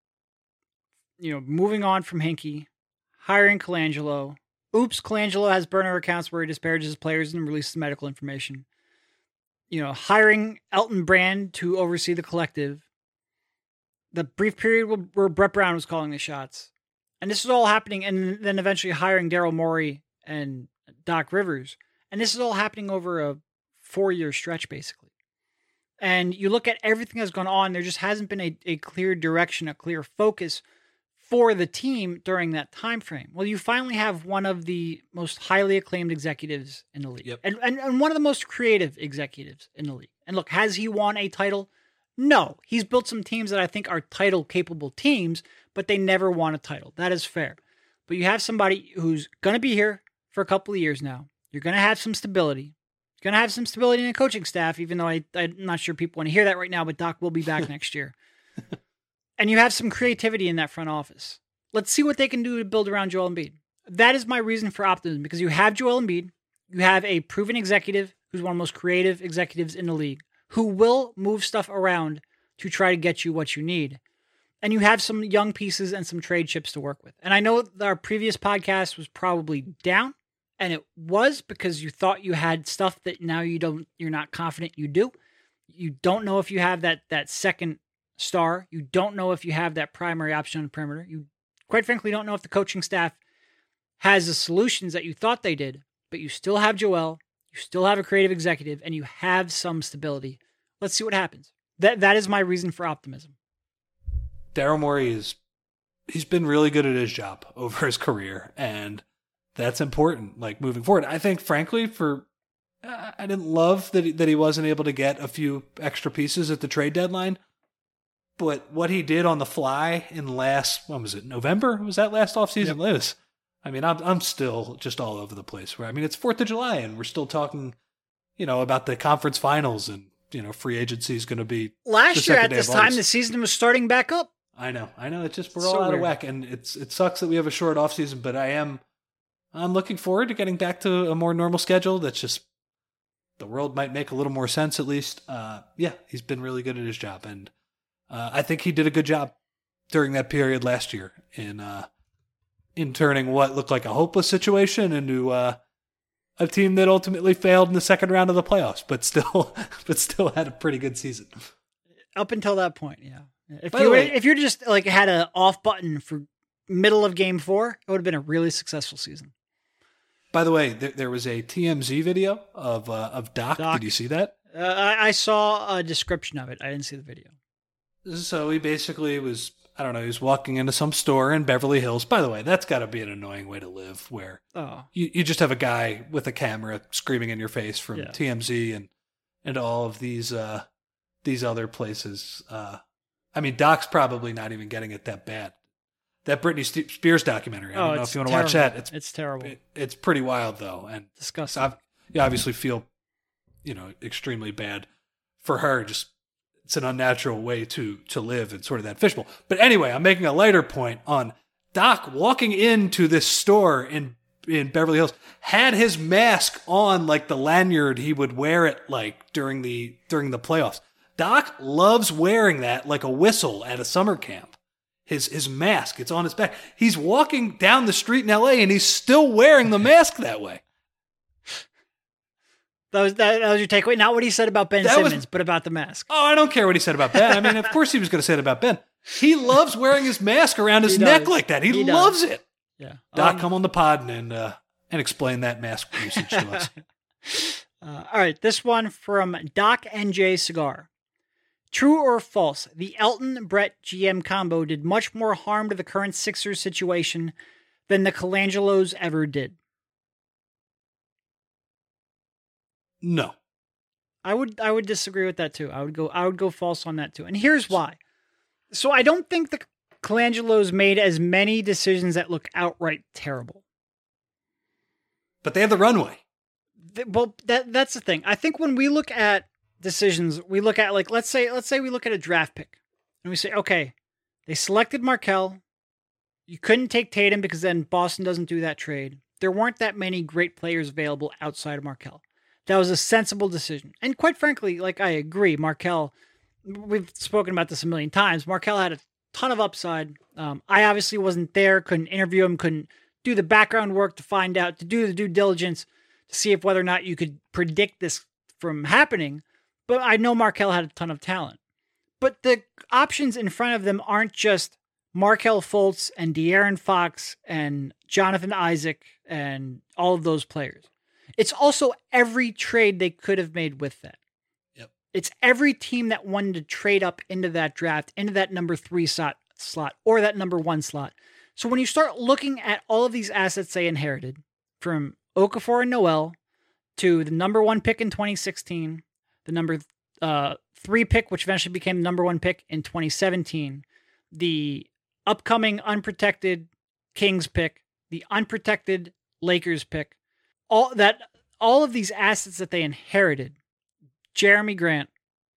S4: you know moving on from Hinkie, hiring Colangelo. Oops, Colangelo has burner accounts where he disparages players and releases medical information. You know, hiring Elton Brand to oversee the collective. The brief period where Brett Brown was calling the shots. And this is all happening, and then eventually hiring Daryl Morey and Doc Rivers. And this is all happening over a four-year stretch, basically. And you look at everything that's gone on, there just hasn't been a, a clear direction, a clear focus for the team during that time frame. Well, you finally have one of the most highly acclaimed executives in the league.
S5: Yep.
S4: And, and and one of the most creative executives in the league. And look, has he won a title? No. He's built some teams that I think are title-capable teams, but they never won a title. That is fair. But you have somebody who's going to be here for a couple of years now. You're going to have some stability. You're going to have some stability in the coaching staff, even though I, I'm not sure people want to hear that right now, but Doc will be back next year. And you have some creativity in that front office. Let's see what they can do to build around Joel Embiid. That is my reason for optimism, because you have Joel Embiid, you have a proven executive who's one of the most creative executives in the league, who will move stuff around to try to get you what you need. And you have some young pieces and some trade chips to work with. And I know that our previous podcast was probably down, and it was because you thought you had stuff that now you don't, you're not confident you do. You don't know if you have that that second star. You don't know if you have that primary option on the perimeter. You, quite frankly, don't know if the coaching staff has the solutions that you thought they did, but you still have Joel, you still have a creative executive, and you have some stability. Let's see what happens. That That is my reason for optimism.
S5: Daryl Morey is, he's been really good at his job over his career, and that's important, like, moving forward. I think, frankly, for, I didn't love that he, that he wasn't able to get a few extra pieces at the trade deadline. But what he did on the fly in last, when was it, November? Was that last offseason? Yep. Liz? I mean, I'm I'm still just all over the place. Where I mean, it's fourth of July, and we're still talking, you know, about the conference finals and you know, free agency is going to be
S4: Last
S5: the
S4: year
S5: second
S4: at
S5: day
S4: this
S5: of
S4: time,
S5: August.
S4: the season was starting back up.
S5: I know, I know. It's just we're
S4: So
S5: all out
S4: weird.
S5: of whack, and it's it sucks that we have a short off season. But I am, I'm looking forward to getting back to a more normal schedule. That's just the world might make a little more sense at least. Uh, yeah, he's been really good at his job, and uh, I think he did a good job during that period last year in uh, in turning what looked like a hopeless situation into uh, a team that ultimately failed in the second round of the playoffs, but still, but still had a pretty good season.
S4: Up until that point, yeah. If
S5: By
S4: you
S5: the
S4: were-
S5: way-
S4: if you just like had an off button for middle of game four, it would have been a really successful season.
S5: By the way, there, there was a T M Z video of uh, of Doc.
S4: Doc.
S5: Did you see that?
S4: Uh, I, I saw a description of it. I didn't see the video.
S5: So he basically was, I don't know, he was walking into some store in Beverly Hills. By the way, that's got to be an annoying way to live, where
S4: Oh,
S5: you, you just have a guy with a camera screaming in your face from
S4: Yeah.
S5: T M Z and and all of these uh, these other places. Uh, I mean, Doc's probably not even getting it that bad. That Britney Ste- Spears documentary, I
S4: oh
S5: don't know
S4: it's
S5: if you want to watch
S4: terrible.
S5: that. It's
S4: it's terrible.
S5: it, it's pretty wild though, and
S4: Disgusting.
S5: ob- you obviously feel, you know, extremely bad for her. Just it's an unnatural way to to live in sort of that fishbowl. But anyway, I'm making a lighter point on Doc walking into this store in in Beverly Hills, had his mask on like the lanyard he would wear it like during the during the playoffs. Doc loves wearing that like a whistle at a summer camp. His his mask, it's on his back. He's walking down the street in L A and he's still wearing the mask that way.
S4: That was that, that was your takeaway. Not what he said about Ben
S5: That was-
S4: Simmons, but about the mask.
S5: Oh, I don't care what he said about Ben. I mean, of course he was going to say it about Ben. He loves wearing his mask around his
S4: He
S5: neck
S4: does.
S5: like that. He,
S4: He does.
S5: loves it.
S4: Yeah.
S5: Doc,
S4: Um,
S5: come on the pod and uh, and explain that mask usage to us.
S4: Uh, all right, this one from Doc N J Cigar. True or false, the Elton Brett G M combo did much more harm to the current Sixers situation than the Colangelos ever did?
S5: No.
S4: I would I would disagree with that too. I would go I would go false on that too. And here's why. So I don't think the Colangelos made as many decisions that look outright terrible.
S5: But they have the runway.
S4: Th- Well, that that's the thing. I think when we look at decisions, we look at like let's say let's say we look at a draft pick and we say, okay, they selected Markelle. You couldn't take Tatum because then Boston doesn't do that trade. There weren't that many great players available outside of Markelle. That was a sensible decision. And quite frankly, like I agree, Markelle, we've spoken about this a million times. Markelle had a ton of upside. Um, I obviously wasn't there, couldn't interview him, couldn't do the background work to find out, to do the due diligence to see if whether or not you could predict this from happening. But I know Markelle had a ton of talent. But the options in front of them aren't just Markelle Fultz and De'Aaron Fox and Jonathan Isaac and all of those players. It's also every trade they could have made with that.
S5: Yep.
S4: It's every team that wanted to trade up into that draft, into that number three slot, slot or that number one slot. So when you start looking at all of these assets they inherited, from Okafor and Noel to the number one pick in twenty sixteen, the number uh, three pick, which eventually became the number one pick in twenty seventeen, the upcoming unprotected Kings pick, the unprotected Lakers pick, all that, all of these assets that they inherited, Jeremy Grant,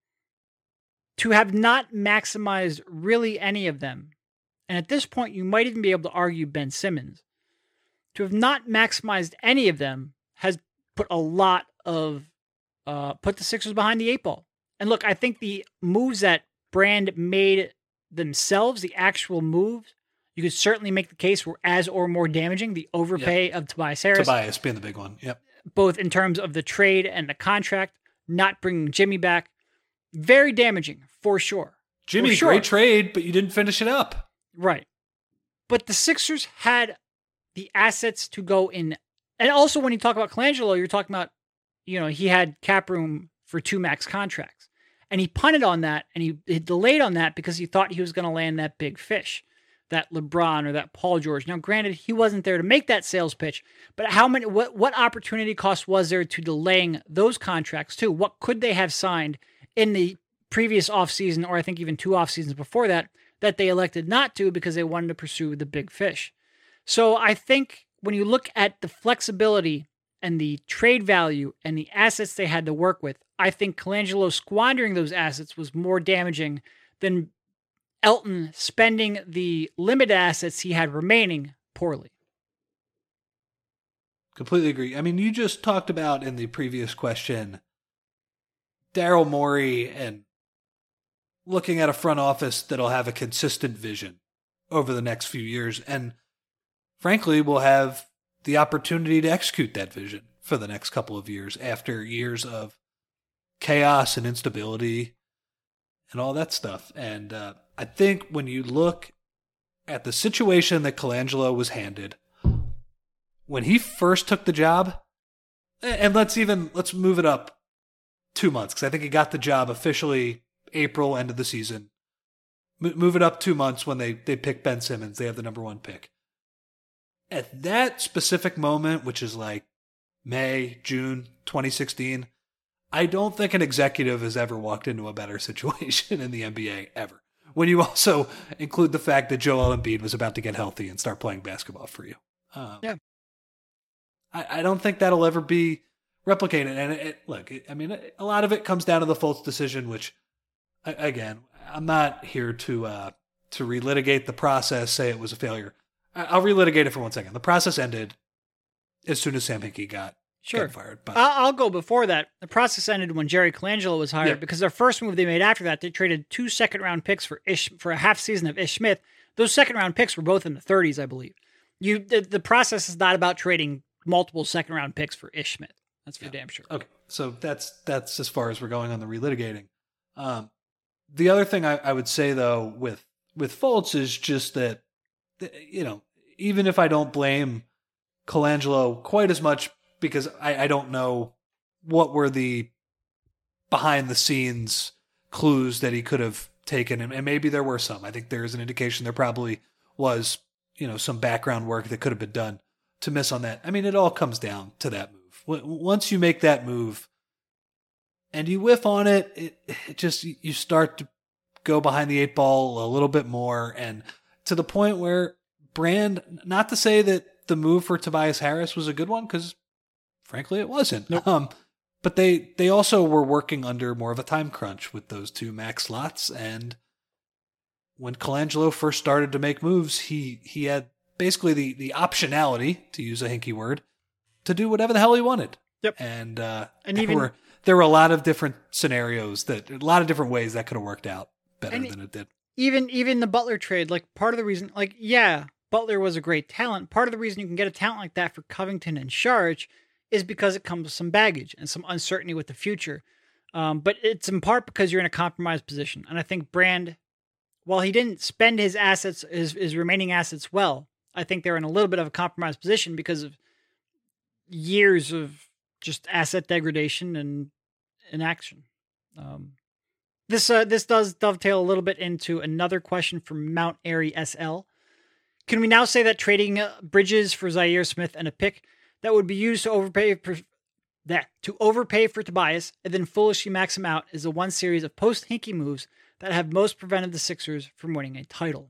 S4: to have not maximized really any of them, and at this point you might even be able to argue Ben Simmons, to have not maximized any of them has put a lot of, uh, put the Sixers behind the eight ball. And look, I think the moves that Brand made themselves, the actual moves, you could certainly make the case were as or more damaging. The overpay of Tobias Harris,
S5: Tobias being the big one. Yep.
S4: both in terms of the trade and the contract, not bringing Jimmy back, very damaging for sure.
S5: Jimmy,
S4: For sure.
S5: great trade, but you didn't finish it up.
S4: Right. But the Sixers had the assets to go in. And also when you talk about Colangelo, you're talking about, you know, he had cap room for two max contracts. And he punted on that and he, he delayed on that because he thought he was going to land that big fish, that LeBron or that Paul George. Now, granted, he wasn't there to make that sales pitch, but how many, what, what opportunity cost was there to delaying those contracts too? What could they have signed in the previous offseason, or I think even two off seasons before that, that they elected not to because they wanted to pursue the big fish? So I think when you look at the flexibility and the trade value and the assets they had to work with, I think Colangelo squandering those assets was more damaging than Elton spending the limited assets he had remaining poorly.
S5: Completely agree. I mean, you just talked about in the previous question, Daryl Morey and looking at a front office that'll have a consistent vision over the next few years. And frankly, will have the opportunity to execute that vision for the next couple of years after years of chaos and instability and all that stuff. And uh, I think when you look at the situation that Colangelo was handed, when he first took the job, and let's even, let's move it up two months, because I think he got the job officially April, end of the season. M- move it up two months when they, they pick Ben Simmons. They have the number one pick. At that specific moment, which is like May, June twenty sixteen, I don't think an executive has ever walked into a better situation in the N B A ever. When you also include the fact that Joel Embiid was about to get healthy and start playing basketball for you. Um,
S4: yeah.
S5: I, I don't think that'll ever be replicated. And it, it, look, it, I mean, it, a lot of it comes down to the Fultz decision, which, again, I'm not here to uh, to relitigate the process, say it was a failure. I, I'll relitigate it for one second. The process ended as soon as Sam Hinkie got,
S4: sure.
S5: got fired. But
S4: I'll, I'll go before that. The process ended when Jerry Colangelo was hired,
S5: yeah.
S4: because their first move they made after that, they traded two second round picks for Ish for a half season of Ish Smith. Those second round picks were both in the thirties, I believe. You the, the process is not about trading multiple second round picks for Ish Smith. That's for yeah. damn sure.
S5: Okay, so that's that's as far as we're going on the relitigating. Um, the other thing I, I would say though with with Fultz is just that, you know, even if I don't blame Colangelo quite as much, because I, I don't know what were the behind the scenes clues that he could have taken, and, and maybe there were some. I think there is an indication there probably was, you know, some background work that could have been done to miss on that. I mean, it all comes down to that move. Once you make that move and you whiff on it, it, it just, you start to go behind the eight ball a little bit more, and to the point where Brand, not to say that the move for Tobias Harris was a good one, because frankly it wasn't. Nope. Um, but they, they also were working under more of a time crunch with those two max slots. And when Colangelo first started to make moves, he, he had basically the, the optionality, to use a Hinkie word, to do whatever the hell he wanted. Yep. And, uh, and even, there were, there were a lot of different scenarios that, a lot of different ways that could have worked out better than it did. Even,
S4: even the Butler trade, like part of the reason, like, yeah, Butler was a great talent. Part of the reason you can get a talent like that for Covington and Saric is because it comes with some baggage and some uncertainty with the future. Um, but it's in part because you're in a compromised position. And I think Brand, while he didn't spend his assets, his, his remaining assets well, I think they're in a little bit of a compromised position because of years of just asset degradation and inaction. Um, this uh, this does dovetail a little bit into another question from Mount Airy S L. Can we now say that trading uh, Bridges for Zaire Smith and a pick that would be used to overpay for, that to overpay for Tobias and then foolishly max him out is the one series of post-Hinkie moves that have most prevented the Sixers from winning a title?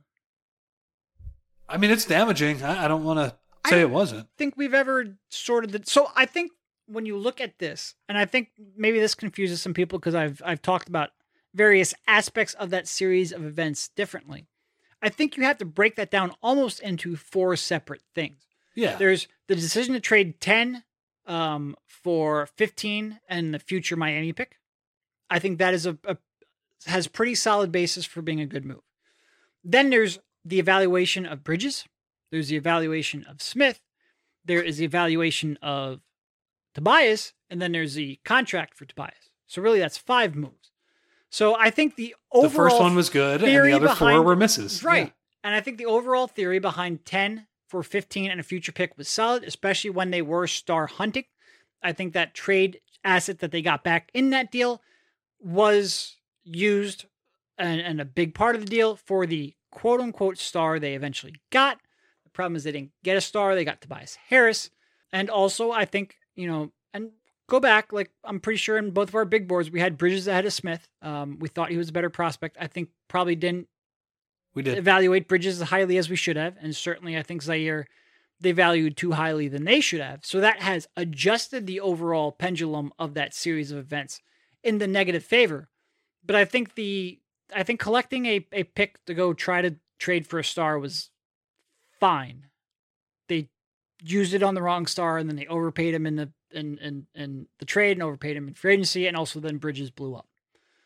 S5: I mean, it's damaging. I, I don't want to say it wasn't.
S4: I think we've ever sorted the. So I think when you look at this, and I think maybe this confuses some people because I've I've talked about various aspects of that series of events differently. I think you have to break that down almost into four separate things.
S5: Yeah.
S4: There's the decision to trade ten um, for fifteen and the future Miami pick. I think that is a, a has pretty solid basis for being a good move. Then there's the evaluation of Bridges. There's the evaluation of Smith. There is the evaluation of Tobias. And then there's the contract for Tobias. So really that's five moves. So I think the overall
S5: The first one was good and the other
S4: behind,
S5: four were misses.
S4: Right.
S5: Yeah.
S4: And I think the overall theory behind ten for fifteen and a future pick was solid, especially when they were star hunting. I think that trade asset that they got back in that deal was used and, and a big part of the deal for the quote unquote star they eventually got. The problem is they didn't get a star. They got Tobias Harris. And also I think, you know, and go back, like I'm pretty sure in both of our big boards, we had Bridges ahead of Smith. Um, we thought he was a better prospect. I think probably didn't
S5: we did
S4: evaluate Bridges as highly as we should have. And certainly I think Zaire they valued too highly than they should have. So that has adjusted the overall pendulum of that series of events in the negative favor. But I think the I think collecting a, a pick to go try to trade for a star was fine. They used it on the wrong star, and then they overpaid him in the in, in, in the trade and overpaid him in free agency, and also then Bridges blew up.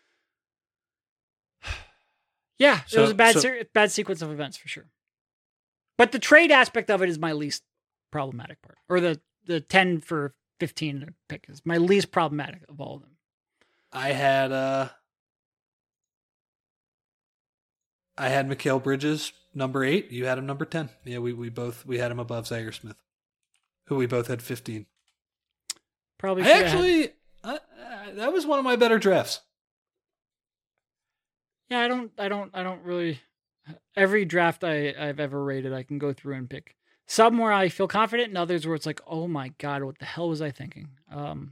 S4: Yeah,
S5: So-
S4: it was a bad
S5: so-
S4: ser- bad sequence of events for sure. But the trade aspect of it is my least problematic part. Or the, the ten for fifteen pick is my least problematic of all of them.
S5: I had uh I had Mikal Bridges number eight. You had him number ten. Yeah, we, we both we had him above Zaire Smith, who we both had fifteen.
S4: Probably
S5: I
S4: should have
S5: actually uh, uh, that was one of my better drafts.
S4: Yeah, I don't, I don't, I don't really. Every draft I, I've ever rated, I can go through and pick some where I feel confident, and others where it's like, oh my god, what the hell was I thinking? Um,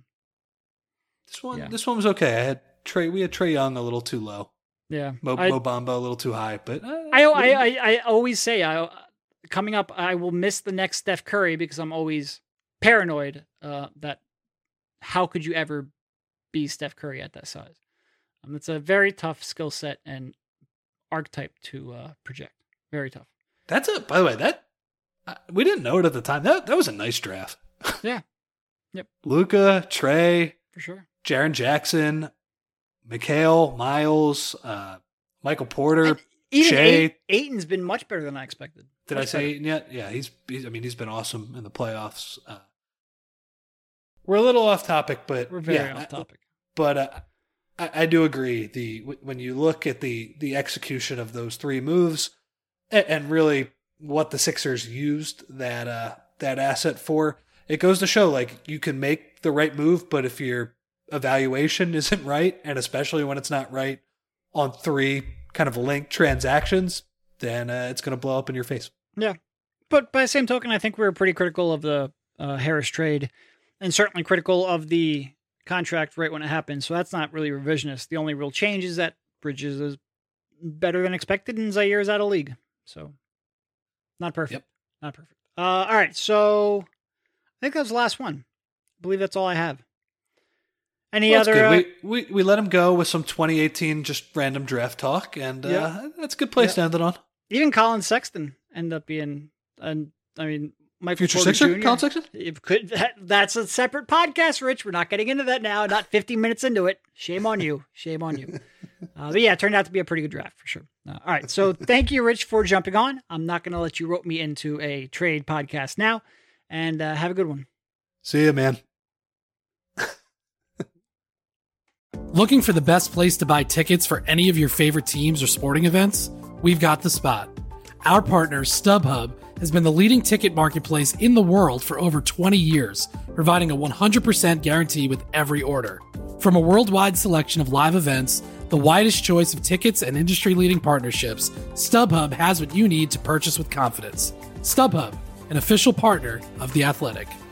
S5: This one,
S4: Yeah.
S5: this one was okay. I had Trey. We had Trey Young a little too low.
S4: yeah,
S5: Mo,
S4: I,
S5: Mo Bamba a little too high. But uh,
S4: I, I, I, I always say, I coming up, I will miss the next Steph Curry because I'm always paranoid uh, that how could you ever be Steph Curry at that size? Um, it's a very tough skill set and archetype to uh, project. Very tough.
S5: that's a. By the way, that uh, we didn't know it at the time. That that was a nice draft.
S4: Yeah,
S5: Luka, Trey,
S4: for sure.
S5: Jaren Jackson, Mikal, Miles, uh, Michael Porter.
S4: And even
S5: Shea.
S4: Ayton, Ayton's been much better than I expected.
S5: Did I
S4: Much
S5: say
S4: better.
S5: Ayton yet? Yeah, he's, he's. I mean, he's been awesome in the playoffs. Uh, we're a little off topic, but
S4: We're very
S5: yeah,
S4: off topic.
S5: But uh, I, I do agree. The when you look at the the execution of those three moves, and, and really what the Sixers used that uh, that asset for, it goes to show like you can make the right move, but if your evaluation isn't right, and especially when it's not right on three kind of linked transactions, then uh, it's going to blow up in your face.
S4: Yeah. But by the same token, I think we were pretty critical of the uh, Harris trade and certainly critical of the contract right when it happened. So that's not really revisionist. The only real change is that Bridges is better than expected and Zaire is out of league. So not perfect.
S5: Yep.
S4: Not perfect. Uh, all right. So I think that was the last one. I believe that's all I have. Any
S5: Well, that's
S4: other?
S5: good.
S4: Uh,
S5: we, we we let him go with some twenty eighteen just random draft talk, and uh,
S4: Yeah.
S5: that's a good place to end it on.
S4: even Colin Sexton ended up being, and I mean, Michael
S5: Future
S4: Porter
S5: Sixer,
S4: Junior
S5: Colin Sexton?
S4: It could, that, that's a separate podcast, Rich. We're not getting into that now. Not fifty minutes into it. Shame on you. Shame on you. Uh, but yeah, it turned out to be a pretty good draft for sure. Uh, all right. So thank you, Rich, for jumping on. I'm not going to let you rope me into a trade podcast now. And uh, have a good one.
S5: See ya, man.
S9: Looking for the best place to buy tickets for any of your favorite teams or sporting events? We've got the spot. Our partner, StubHub, has been the leading ticket marketplace in the world for over twenty years, providing a one hundred percent guarantee with every order. From a worldwide selection of live events, the widest choice of tickets and industry-leading partnerships, StubHub has what you need to purchase with confidence. StubHub, an official partner of The Athletic.